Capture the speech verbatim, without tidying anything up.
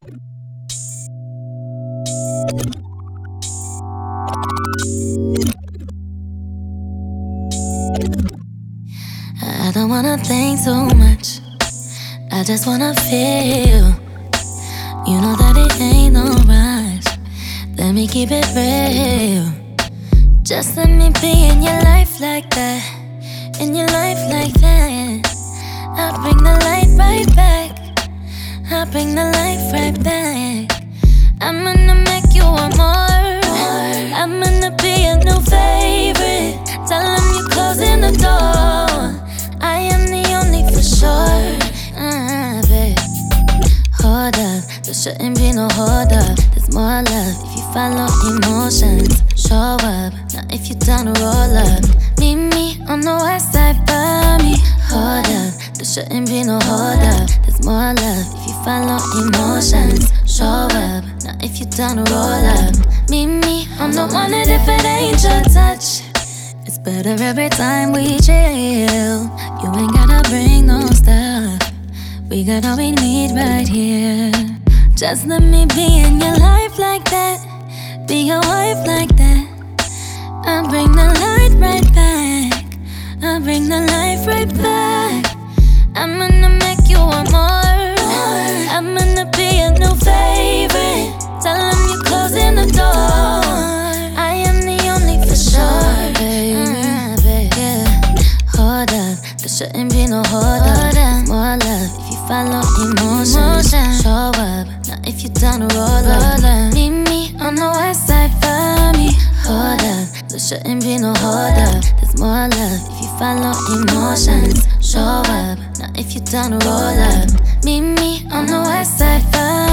I don't wanna think so much, I just wanna feel. You know that it ain't no rush, let me keep it real. Just let me be in your life like that, in your life like that. I'll bring the light right back, I'll bring the light right back. I'm gonna make you want more, I'm gonna be a new favorite. Tell them you're closing the door, I am the only for sure. uh, babe. Hold up, there shouldn't be no hold up. There's more love if you follow emotions. Show up, now if you down to roll up. Meet me on the west side for me. Hold up, there shouldn't be no hold up. There's more love if you follow emotions. Show up, now if you down to roll up. Meet me, I'm the one that if it ain't your touch, it's better every time we chill. You ain't gotta bring no stuff, we got all we need right here. Just let me be in your life like that, be your wife like that. I'll bring the light right back, I'll bring the light right back. I'm gonna make you want more, I'm gonna be a new favorite. Tell them you're closing the door, I am the only for sure, baby. uh, baby. Yeah. Hold up, there shouldn't be no hold up. There's more love if you follow emotions. Show up, now if you down to roll up. Meet me on the west side for me. Hold up, there shouldn't be no hold up. There's more love if you follow emotions. Show up, now if you down to roll up. Meet me on the west side for me.